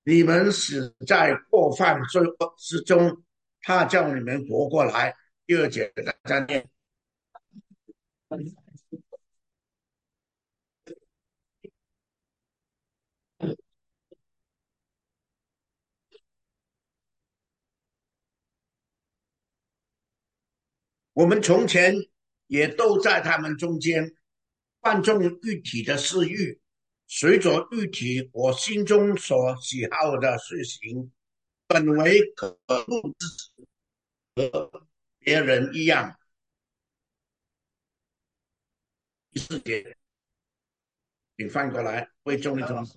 你们死在过犯罪恶之中，他叫你们活过来。第二节大家念。我们从前也都在他们中间，放纵肉体的私欲，随着肉体我心中所喜好的事行，本为可怒别人一样。第四节，请翻过来，为众一同。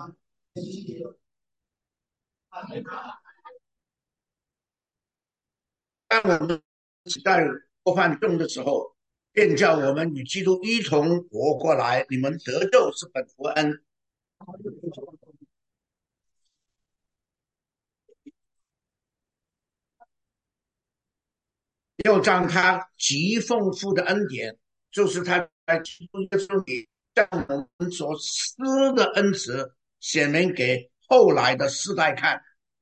当我们在过犯中的时候，便叫我们与基督一同活过来。你们得救是本乎恩，又将他极丰富的恩典，就是他在基督耶稣里将我们所施的恩慈，显明给后来的世代看。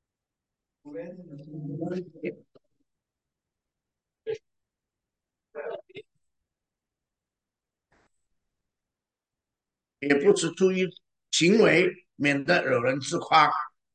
也不是出于行为，免得有人自夸。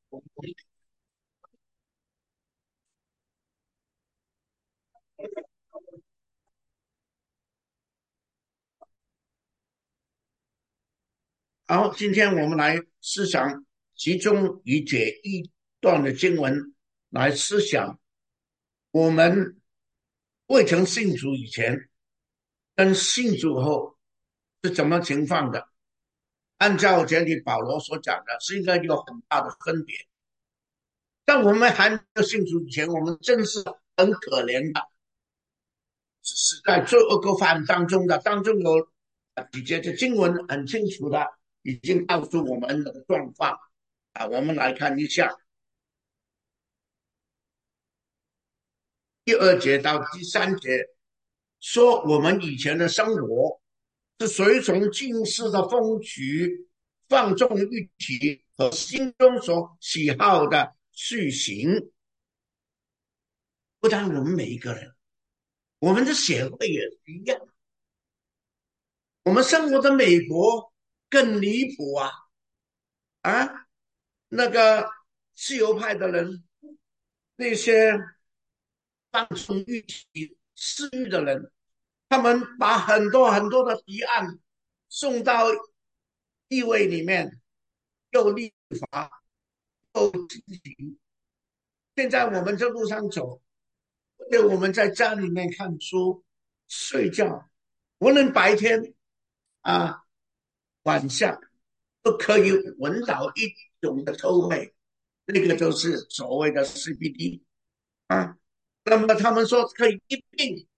好，今天我们来思想其中一节一段的经文，来思想我们未曾信主以前跟信主后是怎么情况的。按照这里保罗所讲的，是应该有很大的分别。但我们还没有信主以前，我们真是很可怜的，是在罪恶过犯当中的。当中有几节的经文很清楚的，已经告诉我们的状况啊。我们来看一下第二节到第三节，说我们以前的生活是随从今世的风趣，放纵欲体和心中所喜好的去行。不但我们每一个人，我们的社会也是一样。我们生活在美国更离谱啊！啊，那个自由派的人，那些放纵欲体、私欲的人，他们把很多很多的提案送到议会里面，又立法又执行。现在我们在路上走，或者我们在家里面看书、睡觉，无论白天啊、晚上，都可以闻到一种的臭味，那个就是所谓的 CBD 啊。那么他们说可以医病，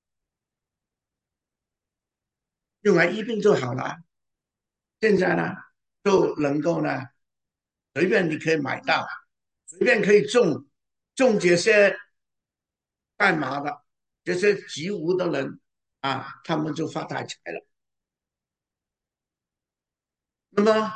用来医病就好了。现在呢，就能够呢，随便你可以买到，随便可以种这些干嘛的，这些集无的人啊，他们就发大财了。那么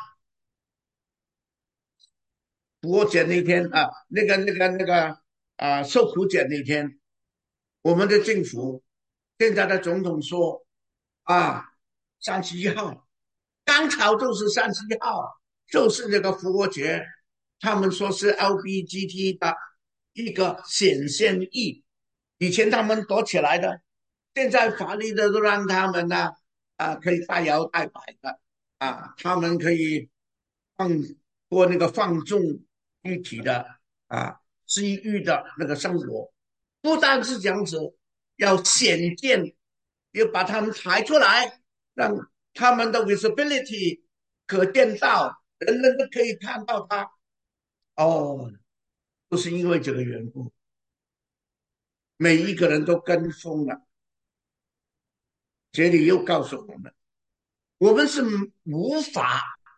复活节那天啊，那个啊，受苦节那天，我们的政府现在的总统说啊，31号刚巧就是31号，就是那个复活节，他们说是 LBGT 的一个显现意，以前他们躲起来的，现在法律的都让他们呢可以大摇大摆的啊，他们可以放过那个放纵具体的啊机遇的那个生活，不单是这样子，要显见，要把他们抬出来，让他们的 visibility 可见到，人人都可以看到他。哦，就是因为这个缘故，每一个人都跟风了。这里又告诉我们，我们是无法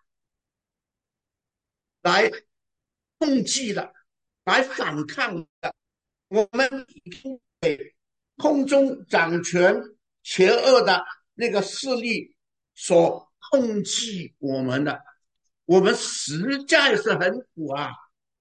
来控制的，来反抗的。我们已经被空中掌权、邪恶的那个势力所控制我们的。我们实在是很苦啊！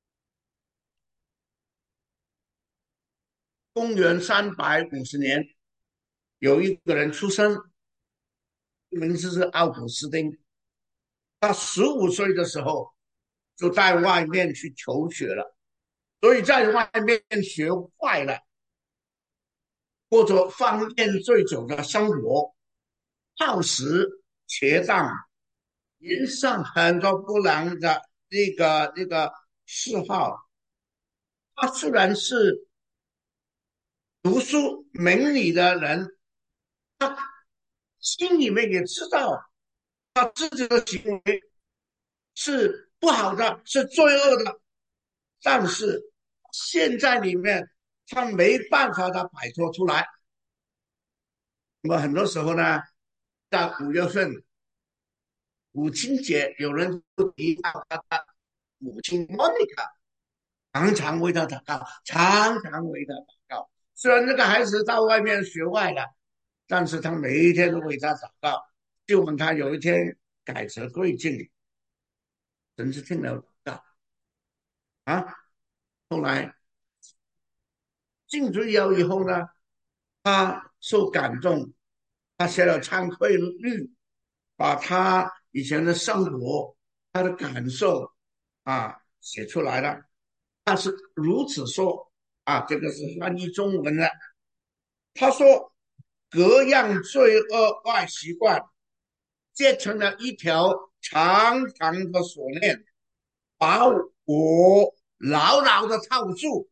公元350年，有一个人出生，名字是奥古斯丁。他15岁的时候就在外面去求学了，所以在外面学坏了，过着放烟醉酒的生活，好食邪荡，人上很多不良的那个嗜好。他虽然是读书明理的人，他心里面也知道他自己的行为是不好的，是罪恶的，但是现在里面他没办法的摆脱出来。那么很多时候呢，在5月份母亲节，有人就提到他的母亲 Monica，常常为他祷告，常常为他祷告。虽然这个孩子到外面学坏了，但是他每一天都为他祷告，希望他有一天改邪归正。神是听了祷告啊。后来进主窑以后呢，他受感动，他写了忏悔录，把他以前的生活、他的感受写出来了。他是如此说这个是翻译中文的。他说，各样罪恶坏习惯结成了一条长长的锁链，把我牢牢的套住，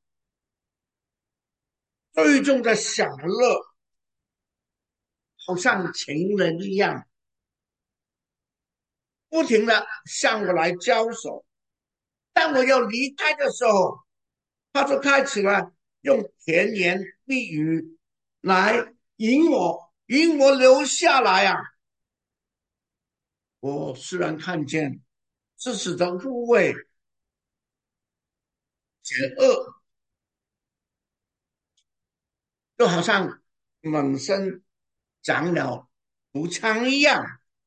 最终的享乐好像情人一样，不停的向我来交手。当我要离开的时候，他就开始了用甜言蜜语来引我留下来啊！我虽然看见自己的入味险恶，就好像猛身长了毒疮一样，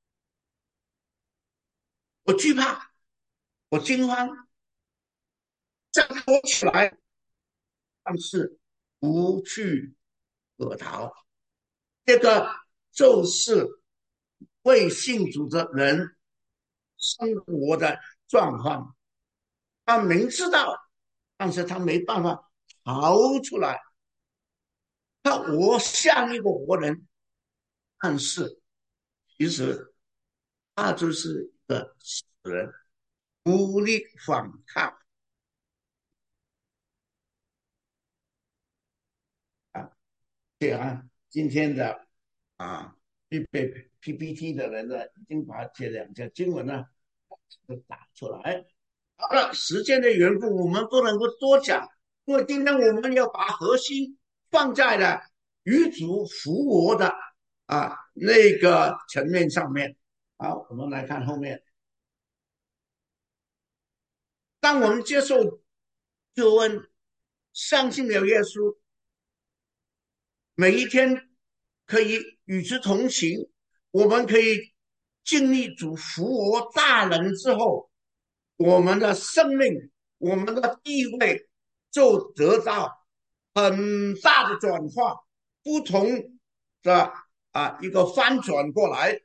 我惧怕，我惊慌，挣脱起来，但是不去可逃。这个就是未信主的人生活的状况。他明知道，但是他没办法逃出来。他活像一个活人，但是其实他就是一个死人，无力反抗啊！对啊，今天的预备 PPT 的人呢，已经把这两节经文呢都打出来。好了，时间的缘故，我们不能够多讲，因为今天我们要把核心放在了与主复活的那个层面上面。好，我们来看后面。当我们接受救恩，相信了耶稣，每一天可以与之同行，我们可以经历主复活大能之后，我们的生命、我们的地位就得到很大的转化，不同的一个翻转过来。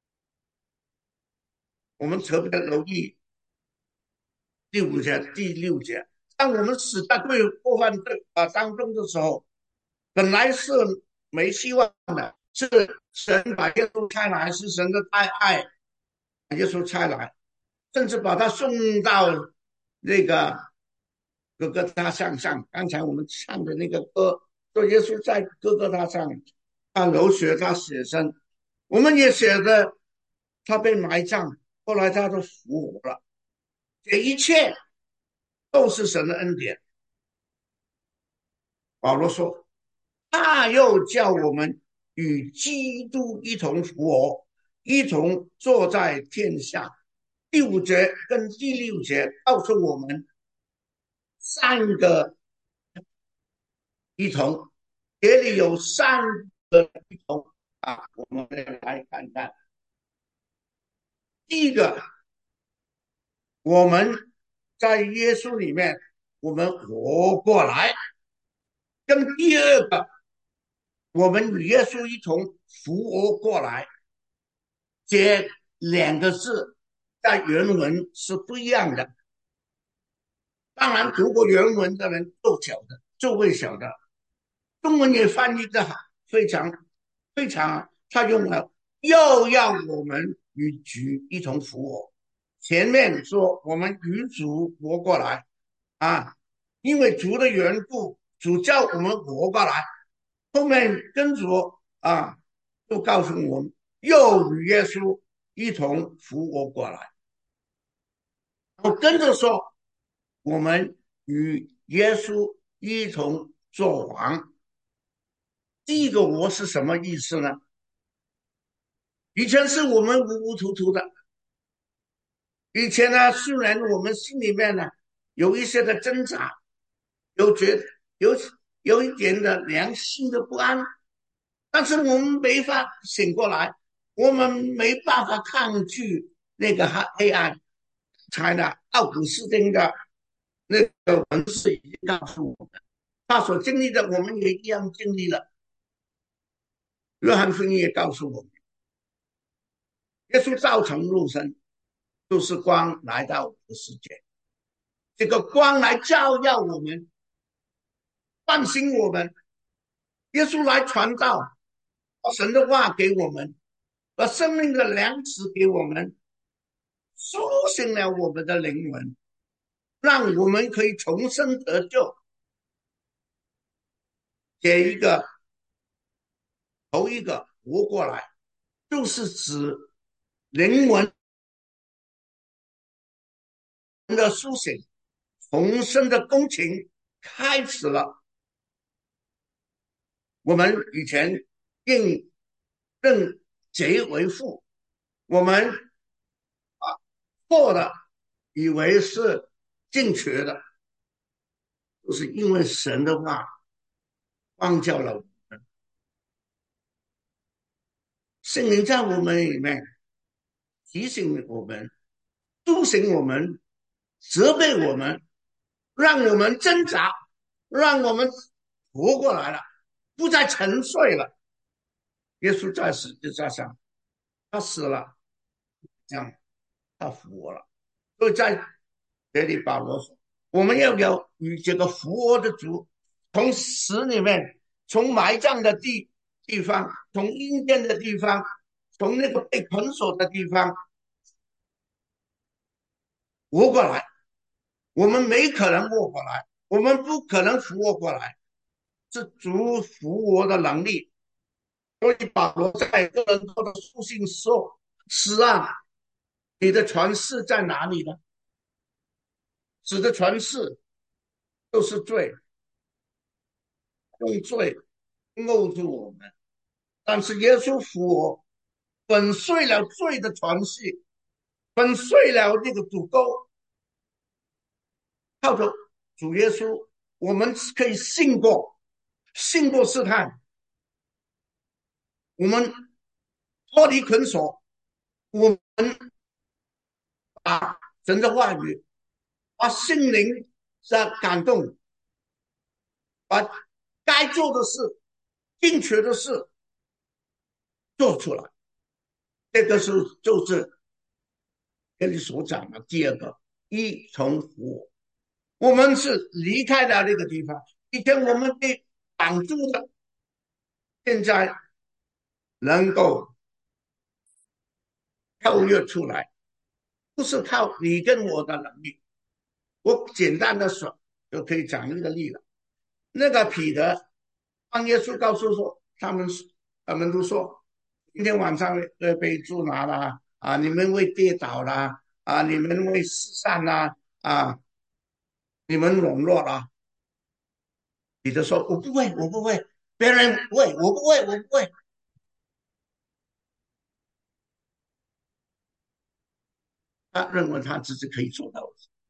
我们特别留意第6节，当我们死在罪过犯当中的时候，本来是没希望的，是神把耶稣差来，是神的大爱把耶稣差来，甚至把他送到那个哥哥他上。刚才我们唱的那个歌，说耶稣在哥哥他上，他流血，他死生，我们也写的他被埋葬，后来他都复活了，这一切都是神的恩典。保罗说，他又叫我们与基督一同复活，一同坐在天下。第5节跟第6节告诉我们三个一同，这里有三个一同我们来看看。第一个，我们在耶稣里面，我们活过来， 跟第二个我们与耶稣一同复活过来，这两个字在原文是不一样的。当然，读过原文的人就会晓得，中文也翻译的非常非常，他用了又要我们与主一同复活。前面说我们与主活过来啊，因为主的缘故，主叫我们活过来。后面跟着就告诉我们又与耶稣一同复活过来。我跟着说，我们与耶稣一同作王。第一个"我"是什么意思呢？以前是我们糊糊涂涂的，以前呢，虽然我们心里面呢有一些的挣扎，有觉得有一点的良心的不安，但是我们没法醒过来，我们没办法抗拒那个黑暗。才呢，奥古斯丁的那个文字已经告诉我们，他所经历的，我们也一样经历了。约翰福音也告诉我们，耶稣道成肉身，就是光来到我们的世界，这个光来照耀我们，唤醒我们。耶稣来传道，把神的话给我们，把生命的粮食给我们，苏醒了我们的灵魂，让我们可以重生得救。这一个头一个活过来，就是指灵魂的苏醒，重生的工程开始了。我们以前认贼为父，我们错的以为是正确的，就是因为神的话光照了我们，圣灵在我们里面提醒我们、督醒我们、责备我们，让我们挣扎，让我们活过来了，不再沉睡了。耶稣在十字架上，他死了，这样他复活了。所以在这里保罗说，我们要有与这个复活的主，从死里面，从埋葬的地方，从阴间的地方，从那个被捆锁的地方活过来。我们没可能活过来，我们不可能复活过来，是主复活的能力。所以保罗在哥林多的书信说：是啊，你的权势在哪里呢？指的权势就是罪，用罪勾住我们。但是耶稣复活，粉碎了罪的权势，粉碎了那个阻钩。靠着主耶稣，我们可以胜过试探，我们脱离捆锁，我们把神的话语，把心灵的感动，把该做的事、正确的事做出来。这个就是跟你所讲的第二个一重复活。我们是离开了那个地方，以前我们被绑住的，现在能够跳跃出来，不是靠你跟我的能力。我简单的说，就可以讲一个例了。那个彼得，当耶稣告诉说，他们都说，今天晚上被捉拿了啊，你们会跌倒了啊，你们会失散了啊，你们软弱了。彼得说：“我不会，我不会，别人会，我不会，我不会。”他认为他自己可以做到，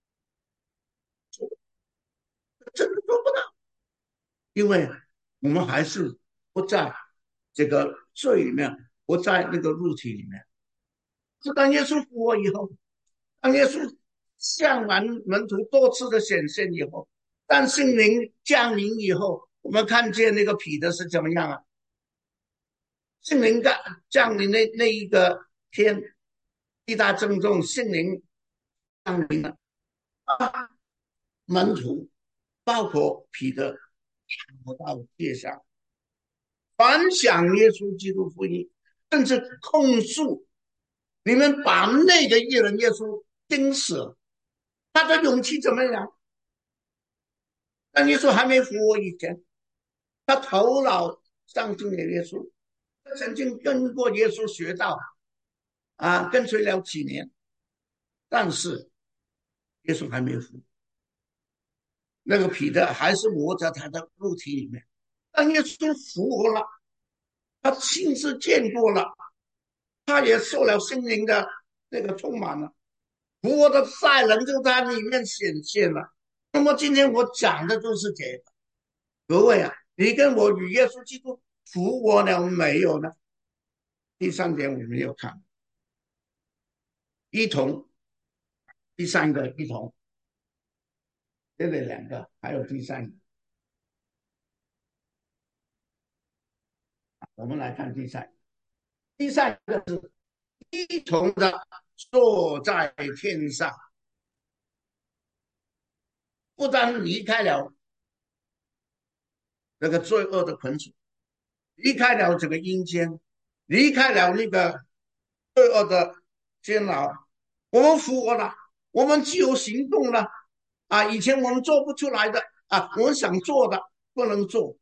真的做不到，因为我们还是不在这个罪里面，不在那个肉体里面。是当耶稣复活以后，当耶稣向门徒多次的显现以后，当圣灵降临以后， 我们看见那个彼得是怎么样啊？圣灵降临那一个天，地大震动，圣灵降临了，门徒包括彼得跑到街上，反响耶稣基督福音，甚至控诉你们把那个艺人耶稣钉死了。他的勇气怎么样？当耶稣还没复活以前，他头脑上敬了耶稣，他曾经跟过耶稣学道跟随了几年，但是耶稣还没复活，那个彼得还是活在他的肉体里面。当耶稣复活了，他亲自见过了，他也受了圣灵的那个充满了，复活的赛人就在里面显现了。那么今天我讲的就是这个，各位啊，你跟我与耶稣基督复活了没有呢？第三点我们要看一同，第三个一同，这里两个，还有第三个，我们来看第三个。第三个是一同的坐在天上，不但离开了那个罪恶的捆锁，离开了这个阴间，离开了那个罪恶的监牢，我们复活了，我们自由行动了以前我们做不出来的我们想做的不能做，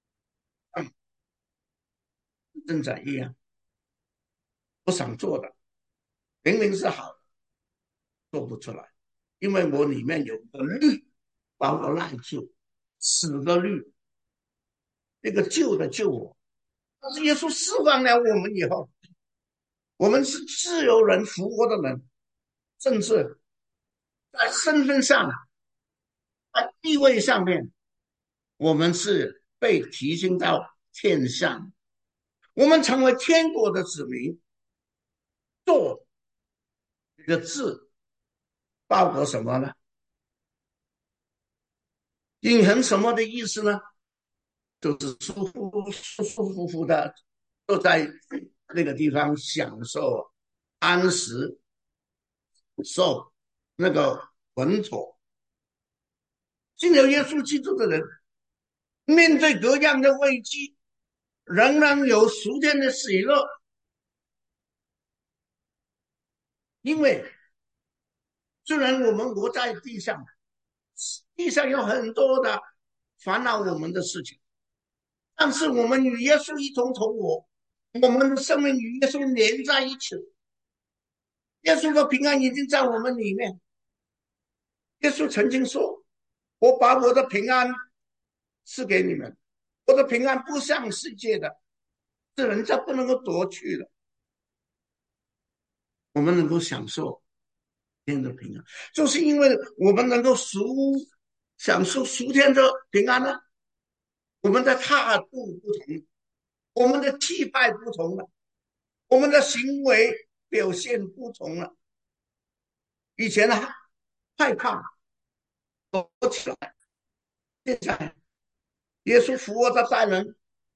正在一样，我想做的明明是好的，做不出来，因为我里面有个律把我赖住，死的律，那个旧的救我。但是耶稣释放了我们以后，我们是自由人、复活的人，甚至在身份上、在地位上面，我们是被提升到天上，我们成为天国的子民。做这个字包括什么呢？隐含什么的意思呢？就是舒舒服服的坐在那个地方享受安息，受那个稳妥。信了耶稣基督的人，面对各样的危机，仍然有属天的喜乐，因为虽然我们活在地上，地上有很多的烦恼我们的事情，但是我们与耶稣一同同活，我们的生命与耶稣连在一起，耶稣的平安已经在我们里面。耶稣曾经说，我把我的平安赐给你们，我的平安不像世界的，是人家不能够夺去的。我们能够享受天的平安，就是因为我们能够享受属天的平安呢。我们的态度不同，我们的气派不同了，我们的行为表现不同了。以前害怕躲起来，现在耶稣复活的带人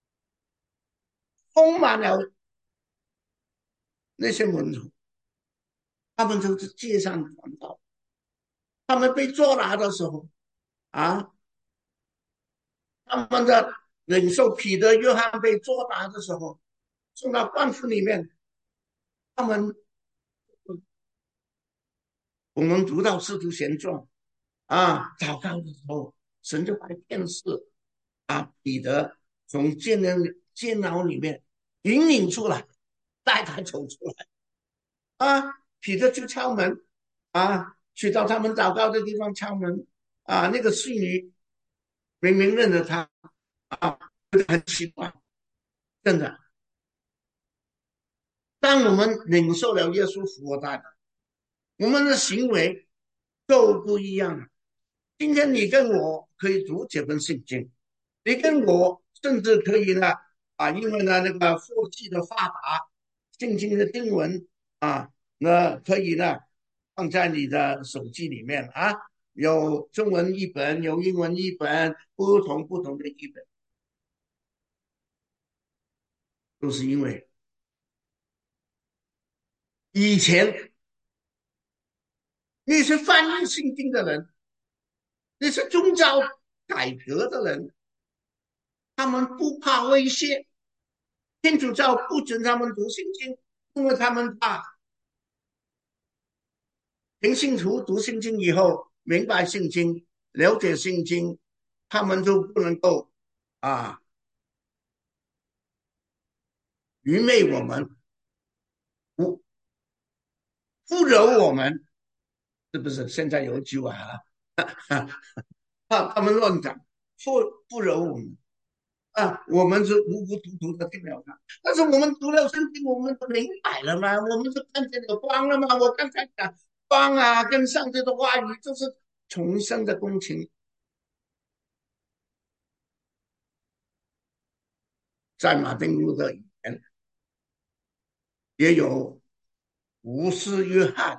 充满了那些门徒，他们就是街上传道，他们被捉拿的时候啊，他们的领袖彼得、约翰被捉拿的时候，送到官府里面，他们我们读到《使徒行传》祷告的时候，神就把天使彼得从监牢里面引领出来，带他走出来彼得就敲门去到他们祷告的地方敲门那个侍女明明认得他很奇怪，真的。当我们领受了耶稣复活的，我们的行为都不一样了。今天你跟我可以读这本圣经，你跟我甚至可以呢因为呢那个科技的发达，圣经的经文那可以呢放在你的手机里面有中文译本，有英文译本，不同的译本。 都是因为以前那些翻译圣经的人，那些宗教改革的人，他们不怕威胁，天主教不准他们读圣经，因为他们怕平信徒读圣经以后明白圣经、了解圣经，他们就不能够啊愚昧我们、不不惹我们，是不是？现在有一句话他们乱讲，不惹我们啊，我们是无辜读读的听了他，但是我们读了圣经，我们都明白了吗？我们就看见有光了吗？我刚才讲光啊，跟上帝的话语就是重生的工程。在马丁路德以前，也有吴斯约翰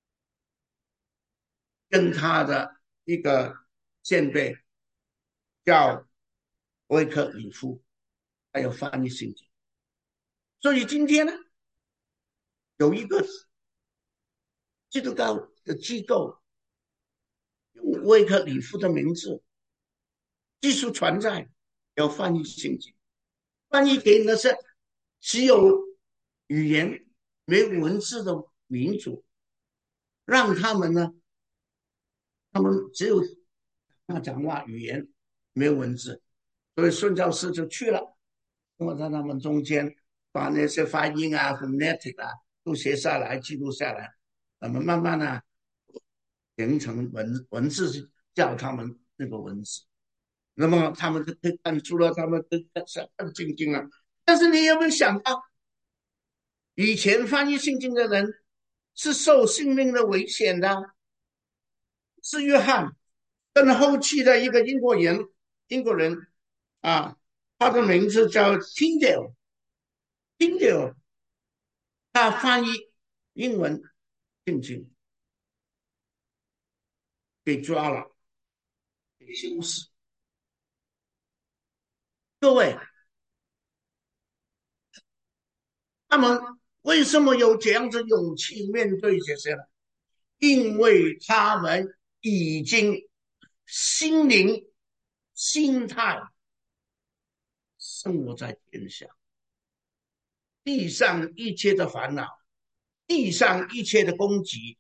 跟他的一个前辈叫威克里夫，还有翻译圣经。所以今天呢，有一个基督教的机构用威克里夫的名字继续存在，要翻译圣经，翻译给那些只有语言没有文字的民族，让他们呢，他们只有讲话语言没有文字，所以孙教师就去了，我在他们中间把那些发音啊、phonetic 啊都写下来、记录下来，那么慢慢的形成文字，教他们那个文字。那么他们就可以看出了他们都很精进了。但是你有没有想到，以前翻译圣经的人是受性命的危险的，是约翰跟后期的一个英国人啊，他的名字叫 Tyndale， 他翻译英文圣经被抓了，被修死。各位，他们为什么有这样子勇气面对这些呢？因为他们已经心灵、心态生活在天下，地上一切的烦恼，地上一切的攻击，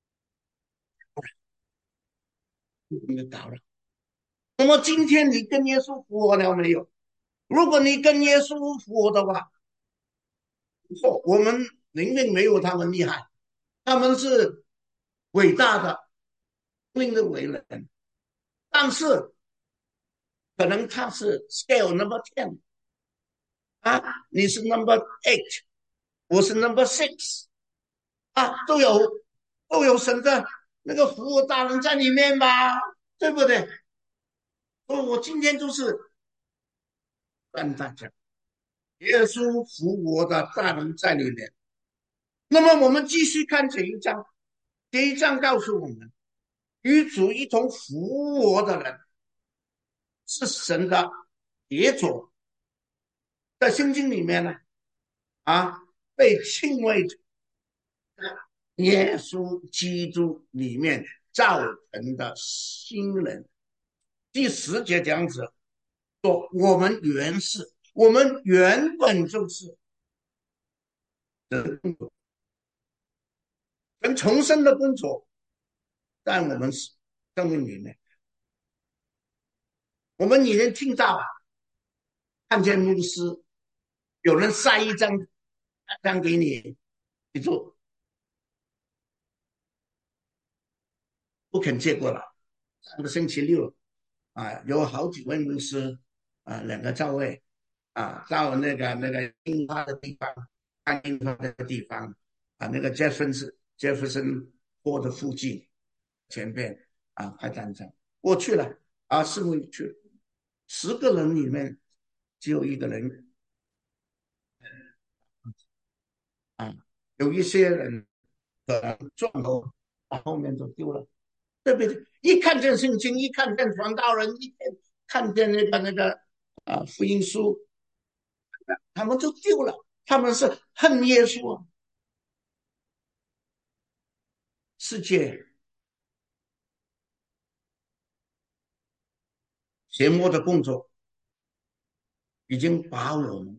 没有搞了。那么今天你跟耶稣复活了没有？如果你跟耶稣复活的话，我们明明没有他们厉害，他们是伟大的、命的伟人，但是可能他是 scale number 10啊，你是 number 8，我是 number 6啊，都有神的那个服务大人在里面吧，对不对？我今天就是跟大家，耶稣复活的大人在里面。那么我们继续看这一章，这一章告诉我们，与主一同复活的人是神的杰作，在圣经里面呢，啊，被称为耶稣基督里面造成的新人。第10节这样子说，我们原本就是跟重生的工作，在我们生命里面，我们已经听到看见牧师有人塞一张给你，你就不肯接过来。上个星期六啊，有好几位牧师啊，2个教会啊，到那个樱花的地方，看樱花的地方啊，那个 Jefferson 坡的附近前边啊，开单场，我去了啊，师傅去了10个人里面只有1个人啊，有一些人可能撞头，啊，后面就丢了。对不对？一看见圣经，一看见传道人，一看见那个福音书， 他们就丢了，他们是恨耶稣啊。世界邪魔的工作已经把我们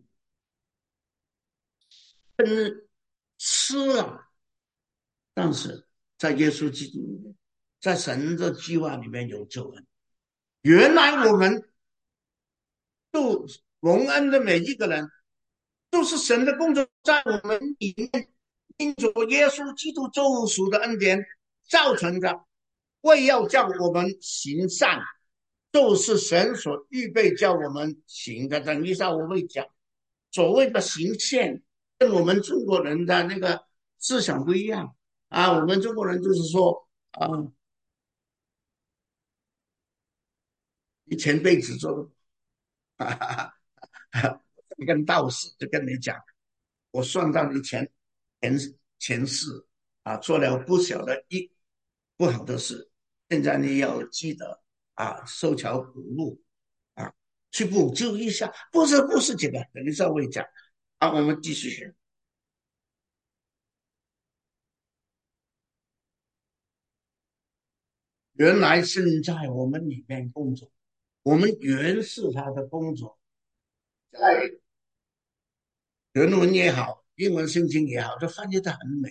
吃了，但是在耶稣基督里面，在神的计划里面有救恩。原来我们都蒙恩的每一个人，都是神的工作在我们里面，因着耶稣基督救赎的恩典造成的，为要叫我们行善，就是神所预备叫我们行的。等一下我会讲，所谓的行善，跟我们中国人的那个思想不一样啊。我们中国人就是说，你前辈子做的，跟道士就跟你讲，我算到你前前世做了不小的不好的事，现在你要记得受条补路啊，去补救一下。不是这个，等一下我会讲我们继续学。原来神在我们里面工作，我们原是他的工作，在原文也好，英文圣经也好，都翻译的很美，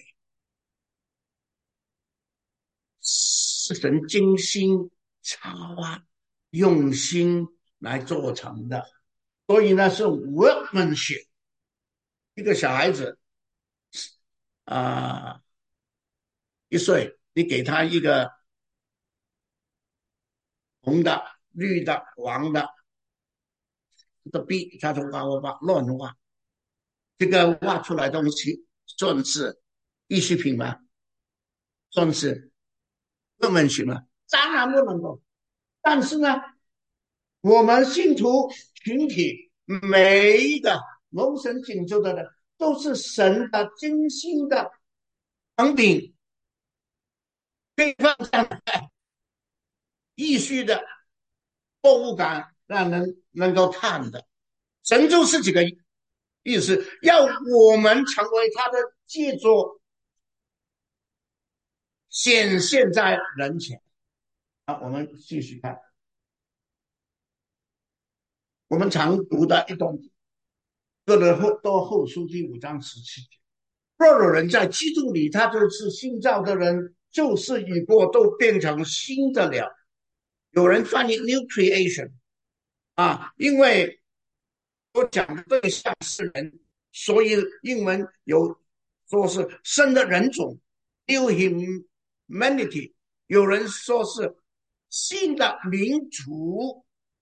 是神精心插挖、用心来做成的。所以呢，是 workmanship。一个小孩子啊、1岁，你给他一个红的、绿的、黄的这个笔，他就画乱画，这个画出来的东西算是艺术品吗？算是workmanship吗？当然不能够。但是呢，我们信徒群体每一个蒙神拯救的人，都是神的精心的成品，可以放在艺术的博物馆让人能够看的。神就是这个意思，要我们成为他的杰作，显现在人前。我们继续看，我们常读的一段哥林多后书第5章17节。若有人在基督里，他就是新造的人，旧事已过，都变成新的了。有人翻译 new creation 因为我讲的对象是人，所以英文有说是新的人种 new humanity， 有人说是新的民族。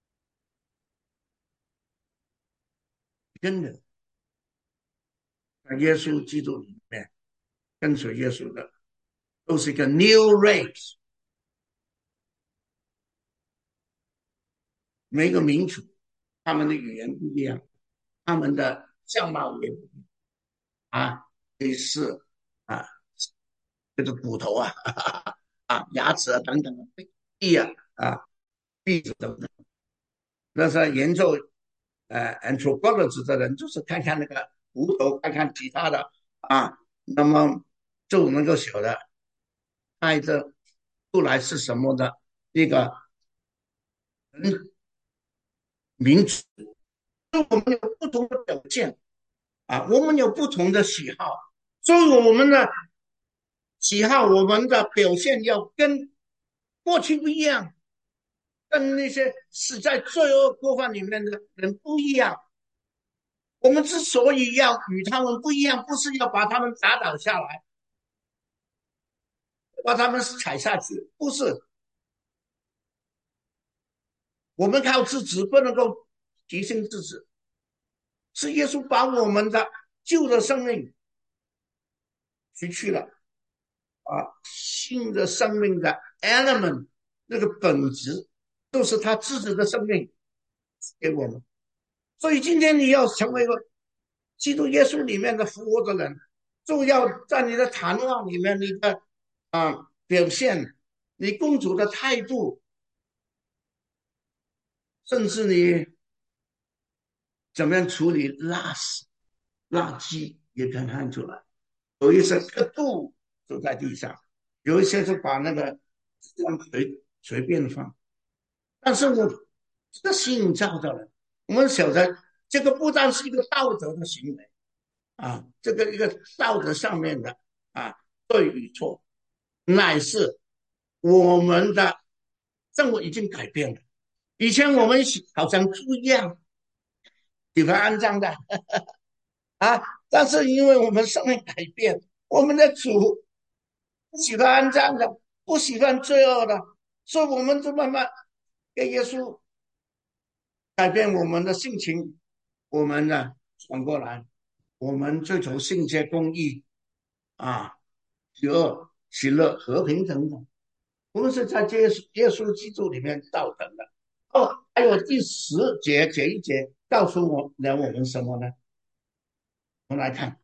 真的在耶稣基督里面跟随耶稣的都是一个 new race。每个民族他们的语言不一样，他们的相貌也不一样类似啊，这个骨头牙齿等等臂臂子等等。那是研究anthropology 的人，就是看看那个骨头，看看其他的那么就能够晓得爱的出来是什么的一个民族。我们有不同的表现我们有不同的喜好，所以我们的喜好，我们的表现要跟过去不一样，跟那些死在罪恶过犯里面的人不一样。我们之所以要与他们不一样，不是要把他们打倒下来，把他们踩下去，不是。我们靠自己不能够提升自己，是耶稣把我们的旧的生命除去了新的生命的 element 那个本质，都是他自己的生命给我们。所以今天你要成为一个基督耶稣里面的复活的人，就要在你的谈话里面，你的表现，你公主的态度，甚至你怎么样处理垃圾也可以看出来。有一些刻度就在地上，有一些就把那个这样随便放。但是我这个信照的人，我们晓得这个不但是一个道德的行为啊，这个一个道德上面的啊对与错，乃是我们的生活已经改变了。以前我们好像猪一样喜欢安葬的啊，但是因为我们生命改变，我们的主不喜欢安葬的，不喜欢罪恶的，所以我们就慢慢给耶稣改变我们的性情，我们呢转过来，我们追求圣洁公义啊，喜恶、喜乐、和平等等，我们是在耶稣基督里面造成的。哦，还有第10节这一节告诉我们什么呢？我们来看，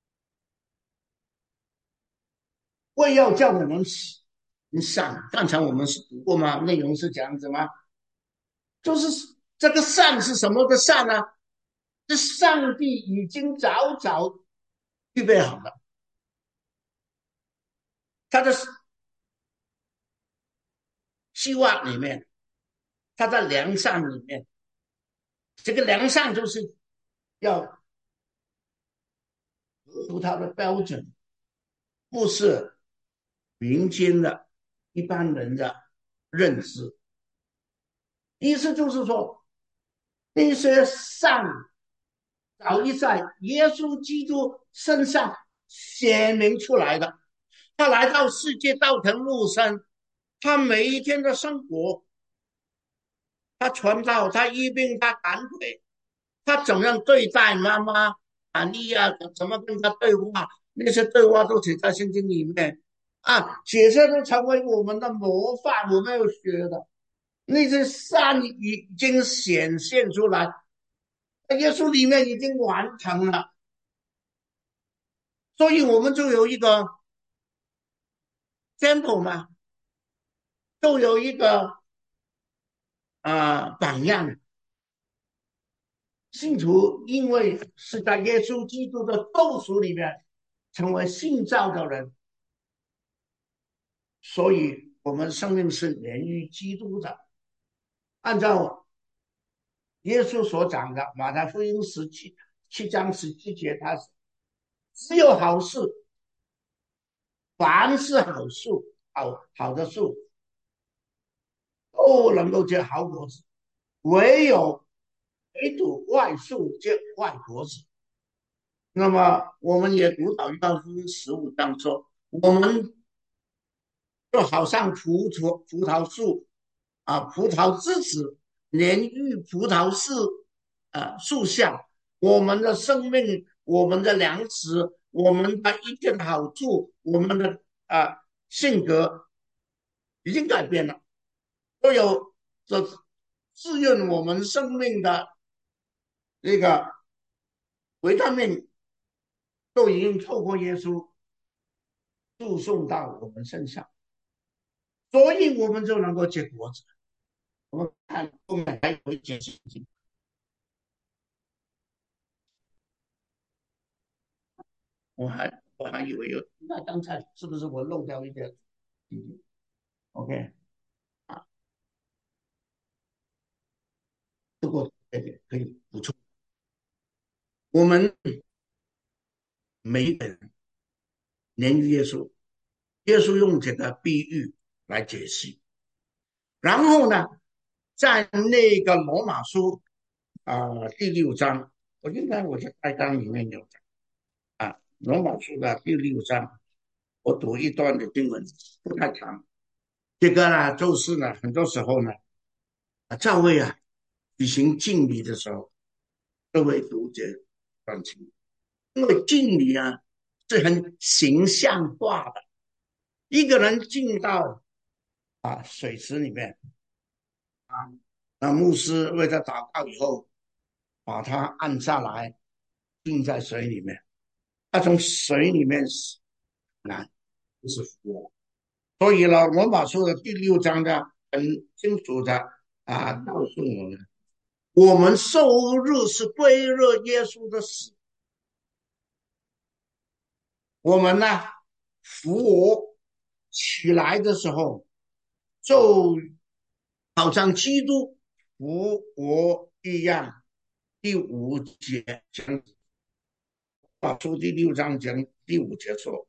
为要叫我们善，刚才我们是读过吗？内容是这样子吗？就是这个善是什么的善呢？是上帝已经早早预备好了，他的希望里面，他在良善里面，这个良善就是要合乎他的标准，不是民间的一般人的认知。意思就是说，那些善早已在耶稣基督身上显明出来的。他来到世界道成肉身，他每一天的生活，他传道，他医病，他赶鬼，他怎样对待妈妈玛利亚，怎么跟他对话，那些对话都写在圣经里面啊，写下都成为我们的模范，我们要学的。那些善已经显现出来，耶稣里面已经完成了，所以我们就有一个 sample 嘛，就有一个榜样。信徒因为是在耶稣基督的救赎里面成为信造的人，所以我们生命是连于基督的。按照耶稣所讲的马太福音7章17节，他只有好事，凡是好树，好的树都能够结好果子，唯独坏树结坏果子。那么我们也读到约翰福音15章说，我们就好像葡萄树啊，葡萄之子连育葡萄树下，我们的生命，我们的粮食，我们的一切好处，我们的性格已经改变了，都有这滋润我们生命的这个维他命，都已经透过耶稣注送到我们身上，所以我们就能够结果子。我们看后面还有一件事情，我还以为有，那刚才是不是我漏掉一个？OK 啊，这个可以补充。我们每一个人连于耶稣，耶稣用这个比喻来解析。然后呢，在那个罗马书第6章，我在大纲里面有讲罗马书的第6章，我读一段的经文，不太长。这个呢，就是呢，很多时候呢，教会举行敬礼的时候，都会读这段经，因为敬礼是很形象化的。一个人进到水池里面啊，那牧师为他祷告以后，把他按下来，浸在水里面，他从水里面来，就是活。所以呢，罗马书的第6章呢，很清楚的告诉我们， 我们受日是归热耶稣的死，我们呢复活起来的时候，就好像基督复活一样。第五节讲，把出第6章讲第五节说，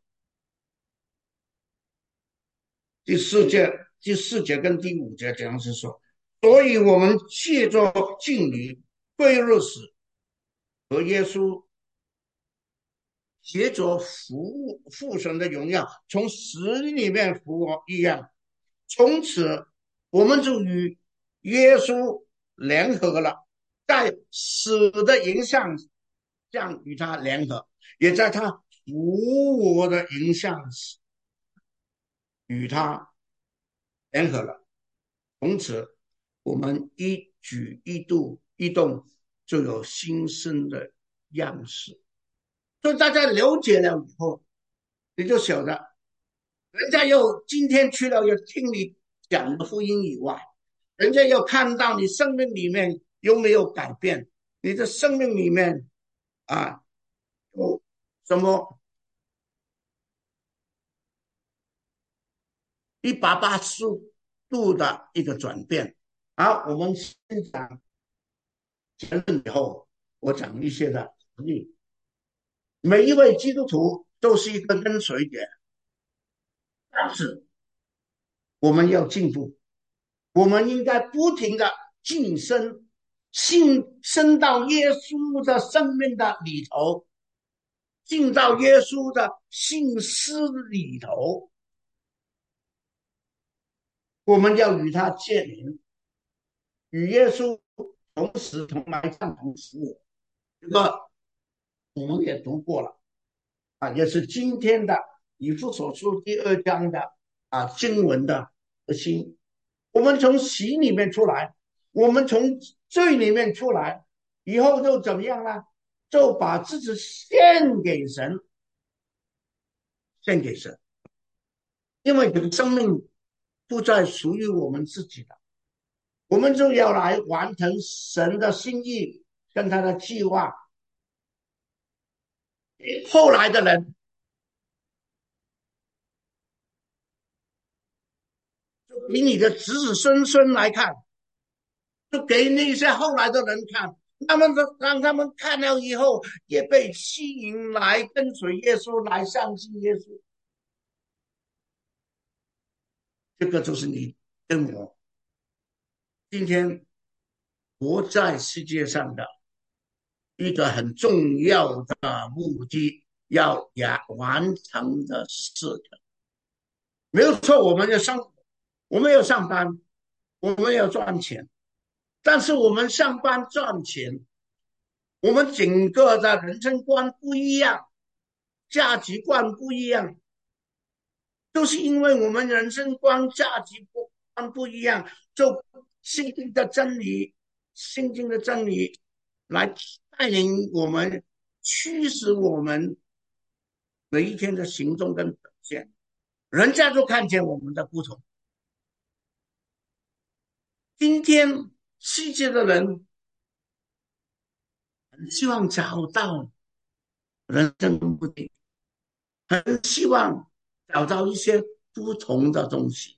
第四节跟第五节讲是说，所以我们借着敬礼归入死和耶稣借着父神的荣耀从死里面复活一样，从此我们就与耶稣联合了，在死的影响上与他联合，也在他复活的影响与他联合了。从此我们一举一动就有新生的样式。所以大家了解了以后，你就晓得，人家又今天去了，又听你讲的福音以外，人家要看到你生命里面有没有改变，你的生命里面啊有什么180度的一个转变。好，我们先讲前论以后，我讲一些的例。每一位基督徒都是一个跟随者，但是我们要进步，我们应该不停的晋升，升到耶稣的生命的里头，进到耶稣的信思里头，我们要与他建联，与耶稣同死同埋葬同复活。这个我们也读过了啊，也是今天的以弗所书第2章的经文的核心。我们从洗里面出来，我们从罪里面出来以后就怎么样呢？就把自己献给神，献给神，因为这个生命不再属于我们自己的，我们就要来完成神的心意跟他的计划。后来的人就给你的子子孙孙来看，就给那些后来的人看，让他们看了以后也被吸引来跟随耶稣，来相信耶稣。这个就是你跟我今天活在世界上的一个很重要的目的，要完成的事情。没有错，我们要上班，我们要赚钱，但是我们上班赚钱，我们整个的人生观不一样，价值观不一样，就是因为我们人生观、价值观不一样，就圣经的真理来带领我们，驱使我们每一天的行动跟表现，人家就看见我们的不同。今天世界的人很希望找到人生目的，很希望找到一些不同的东西，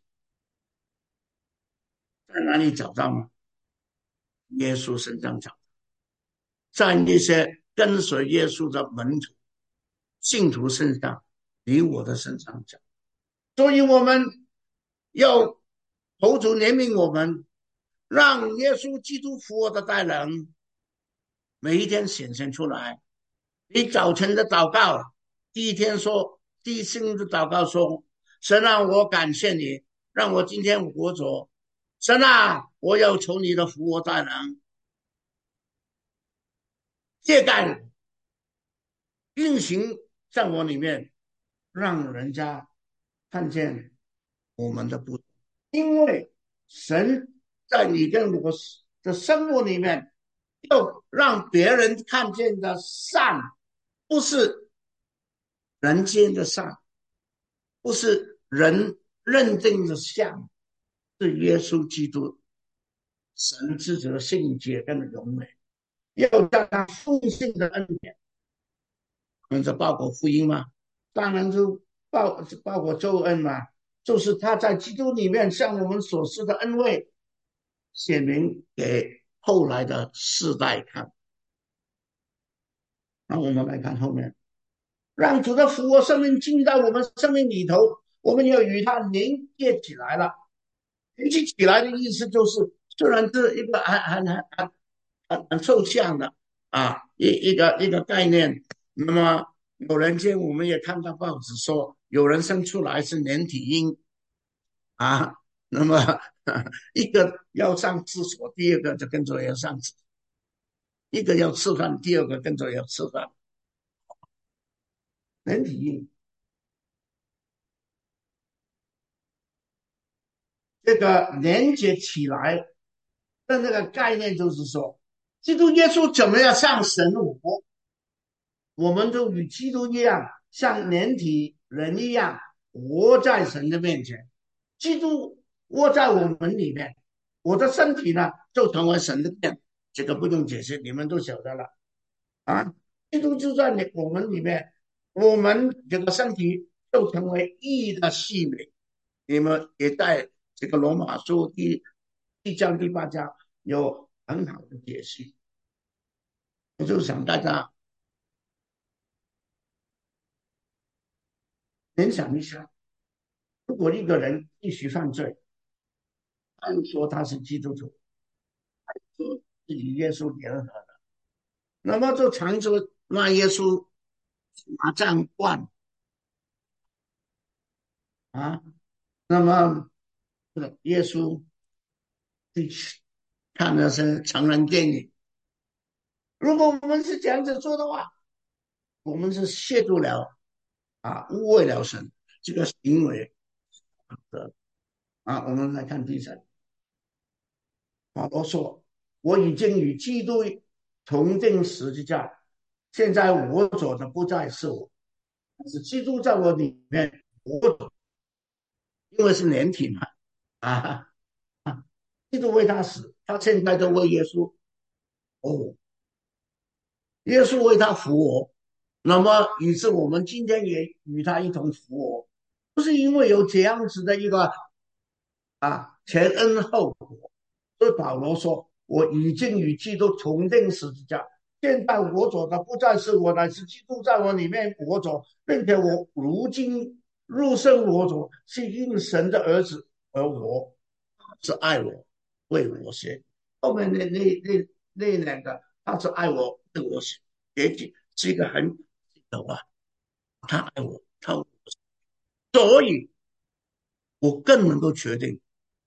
在哪里找到呢？耶稣身上找，在那些跟随耶稣的门徒、信徒身上，你我的身上找。所以我们要求主怜悯我们，让耶稣基督复活的大能每一天显现出来。你早晨的祷告，第一声的祷告说：神啊，我感谢你，让我今天活着。神啊，我要求你的复活大能借盖运行在我里面，让人家看见我们的不同。因为神在你跟我的生活里面，要让别人看见的善，不是人间的善，不是人认定的善，是耶稣基督神自己的圣洁跟荣美，要加上奉献的恩典。这包括福音吗？当然就包括救恩嘛，就是他在基督里面向我们所施的恩惠，显明给后来的世代看。那我们来看后面，让主的复活生命进到我们生命里头，我们要与他连接起来了。连接起来的意思就是，虽然是一个很抽象的一个概念，那么有人间我们也看到报纸说，有人生出来是连体婴啊，那么一个要上厕所，第二个就跟着要上厕所，一个要吃饭，第二个跟着要吃饭，连体婴。这个连接起来的那个概念就是说，基督耶稣怎么样像神活，我们就与基督一样，像连体人一样活在神的面前。基督窝在我们里面，我的身体呢就成为神的殿，这个不用解释，你们都晓得了啊。基督就在我们里面，我们这个身体就成为义的器皿。你们也在这个罗马书第1章第8章有很好的解析。我就想大家联想一下，如果一个人继续犯罪，按说他是基督徒，是与耶稣联合，那么就常着那耶稣拿杖冠啊，那么耶稣去看的是成人电影。如果我们是这样子做的话，我们是亵渎了污秽了神这个行为的啊。我们来看第3，保罗说：“我已经与基督同定十字架，现在我走的不再是我，是基督在我里面活着，因为是连体嘛啊。”基督为他死，他现在就为耶稣哦，耶稣为他复活，那么于是我们今天也与他一同复活，不是因为有这样子的一个前恩后果。所以保罗说：“我已经与基督同定十字架，现在我走的不再是我，乃是基督在我里面活着，并且我如今入生活着，是因神的儿子而活，是爱我，为我写。后面那两个，他是爱我，为我写，也许是一个很懂啊，他爱我，所以我更能够确定，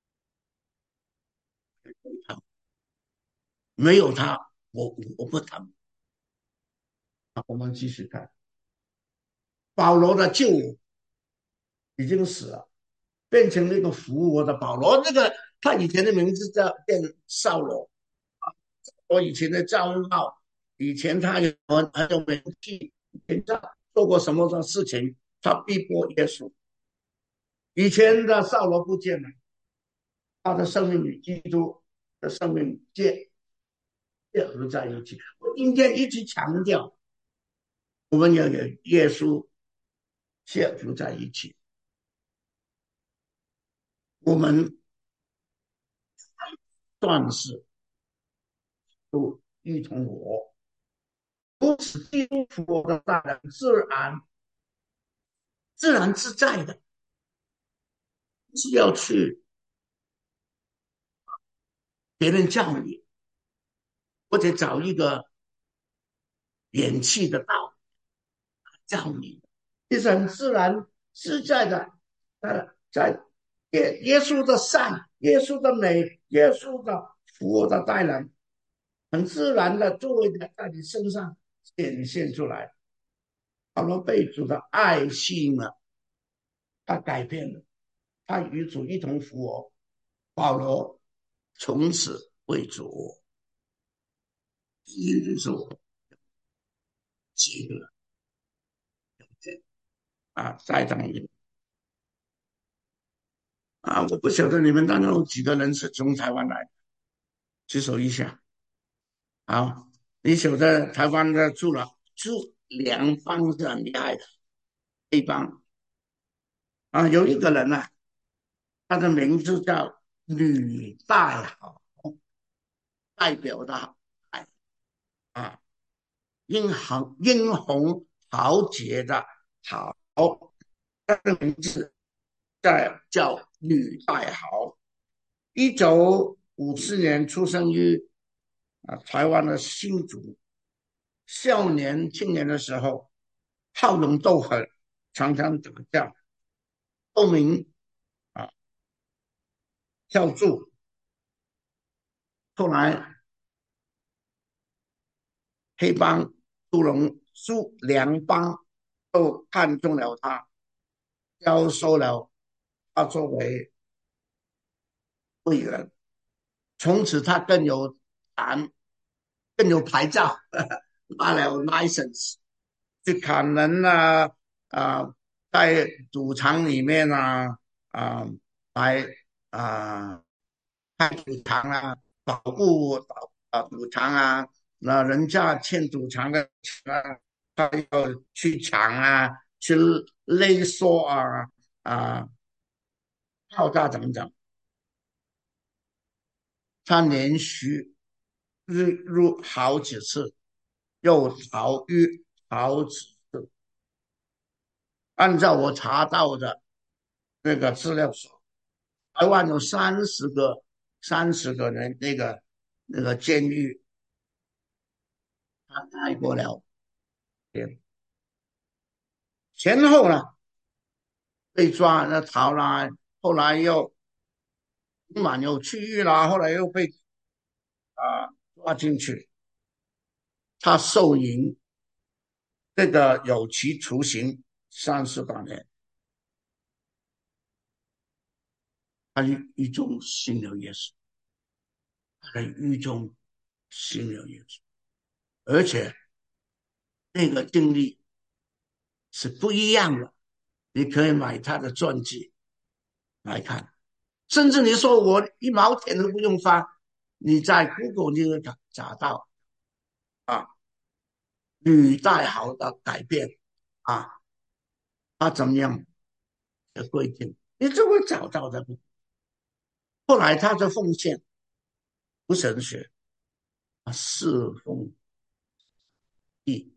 没有他，我不谈。我们继续看，保罗的救我已经死了，变成那个复活的保罗。那个他以前的名字叫扫罗，我以前的骄傲，以前他很有名气，以前他做过什么的事情，他逼迫耶稣。以前的扫罗不见了，他的生命与基督的生命结合在一起。我今天一直强调，我们要有耶稣结合在一起，我们算是都一同活。如此基督复活的大人，自然自在的，是要去别人叫你，或者找一个演气的道叫你，是很自然自在的。在耶稣的善、耶稣的美、耶稣的复活的带领，很自然的作为在你身上显现出来。保罗被主的爱吸引了，他改变了，他与主一同复活。保罗从此为主，也就是我几个在场里我不晓得你们当中有几个人是从台湾来的举手一下。好，你晓得台湾的住两帮是很厉害的，一帮啊，有一个人呢、他的名字叫吕大豪，代表的哎啊，英宏豪杰的豪，他的名字叫吕大豪。1954年出生于台湾的新竹，少年青年的时候好勇斗狠，常常打架，后名啊跳柱。后来黑帮苏良帮都看中了他，招收了他作为会员，从此他胆，更有牌照，拿了 license 去砍人啊，在赌场里面啊，来啊看赌场保护赌场那人家欠赌场的钱他要去抢去勒索啊，敲诈等等，他连续入好几次，又逃狱好几次。按照我查到的那个资料说，台湾有30个人那个监狱，他待过了，前后呢被抓，那逃了，后来又满有区域啦，后来又被抓进去，他受刑，这个有期徒刑38年，他狱中信了耶稣，他在狱中信了耶稣，而且那个经历是不一样的。你可以买他的传记来看，甚至你说我1毛钱都不用花，你在 Google 就会找到啊，履带好的改变啊，他怎么样的规定，你就会找到的。后来他的奉献不神学侍奉义，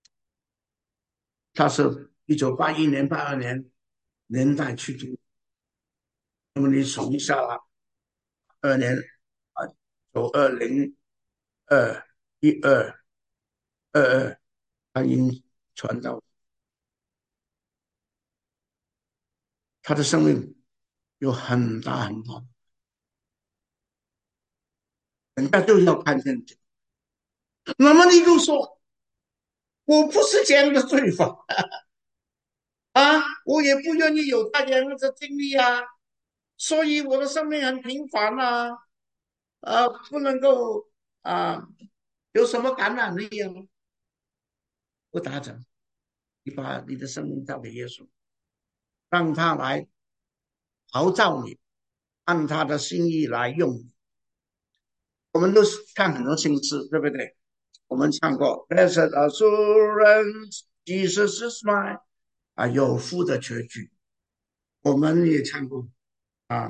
他是1981年、82年去读，那么你数一下2年啊，2012、12、22，他已经传到他的生命有很大很大，人家就要看见这个。那么你就说，我不是这样的罪犯我也不愿意有他这样的经历所以我的生命很平凡不能够啊有什么感染力不达成。你把你的生命交给耶稣，让他来陶造你，按他的心意来用你。我们都是看很多新诗，对不对？我们唱过 Blessed Assurance Jesus is mine 有福的结局。我们也唱过啊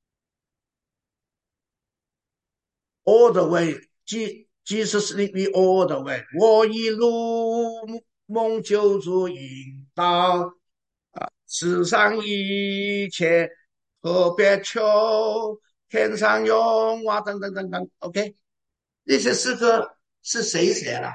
，All the way Jesus lead me all the way， 我一路蒙救主引导世上一切特别求，天上有等等等等。OK，这些诗歌是谁写的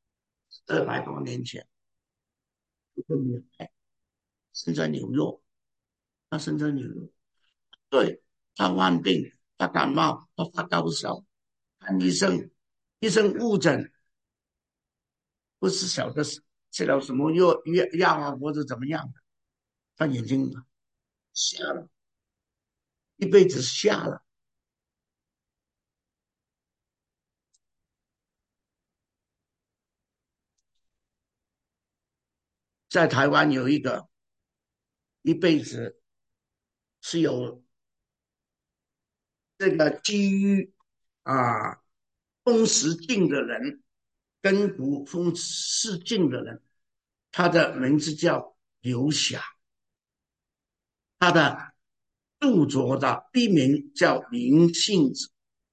？200多年前，一个女孩生在纽约，她生在纽约，对，她患病，她感冒，她发高烧，看医生，医生误诊，不是晓得吃了什么药或者怎么样的，她眼睛瞎了，一辈子瞎了。在台湾有一个一辈子是有这个机遇啊风石镜的人，跟读风石镜的人，他的名字叫刘霞，他的著作的笔名叫林信子，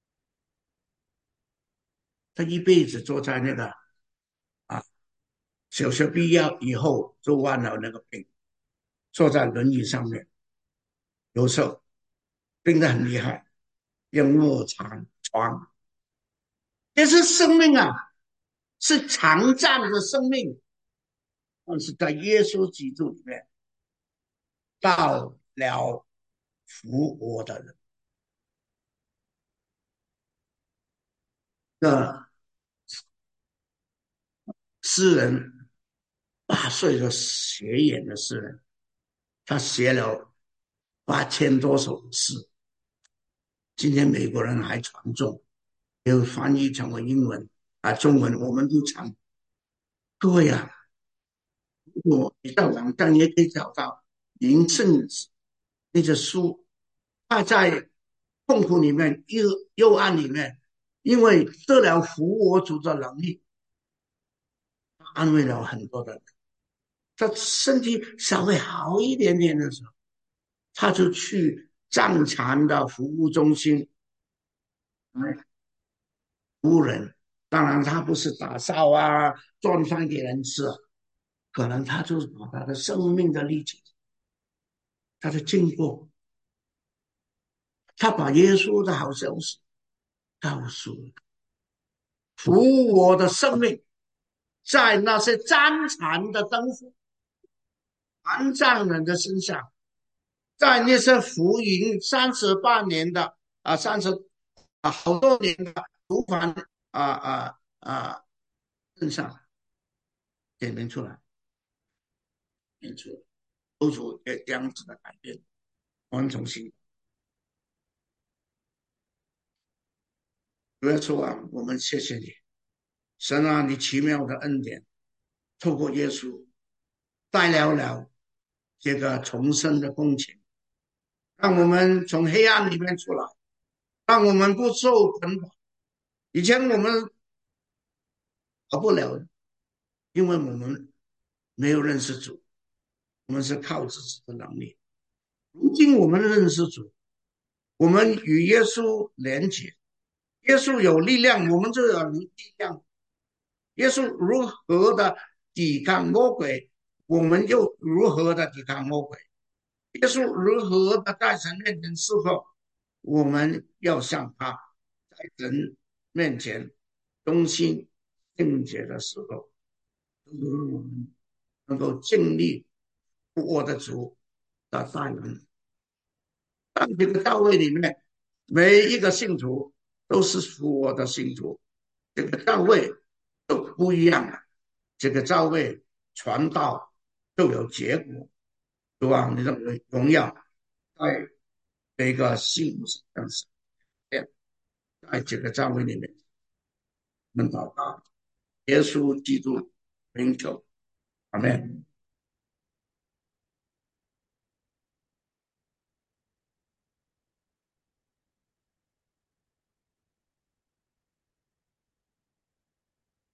他一辈子坐在那个啊小学毕业以后就患了那个病，坐在轮椅上面，有时候病得很厉害，用卧床，这是生命啊，是残障的生命，但是在耶稣基督里面到了复活的人。那诗人8岁的写演的诗人，他写了8000多首诗，今天美国人还传颂，有翻译成为英文中文，我们都常对呀、你到网站也可以找到林圣子那个书，他在痛苦里面、幽暗里面，因为得了复活主的能力，安慰了很多的人。他身体稍微好一点点的时候，他就去藏残的服务中心服务人。当然，他不是打扫赚饭给人吃，可能他就是把他的生命的历程、他的经过，他把耶稣的好消息告诉了服我的生命，在那些沾残的灯火、残障人的身上，在那些福音38年的好多年的毒贩身上点明出来，点出来，做出这样子的改变，完成性。主耶稣啊，我们谢谢你，神啊，你奇妙的恩典，透过耶稣带了这个重生的工程，让我们从黑暗里面出来，让我们不受捆绑。以前我们好不了，因为我们没有认识主，我们是靠自己的能力。如今我们认识主，我们与耶稣连结，耶稣有力量，我们就有力量。耶稣如何的抵抗魔鬼，我们又如何的抵抗魔鬼。耶稣如何的在神面前侍奉，我们要像他在神面前忠心圣洁的时候，我们能够尽力我的主的带领。当这个教会里面，每一个信徒都是属我的信徒，这个教会都不一样了。这个教会传道都有结果，对吧？你的荣耀在这个信徒上是在这个教会里面，我们祷告，耶稣基督名求，阿门。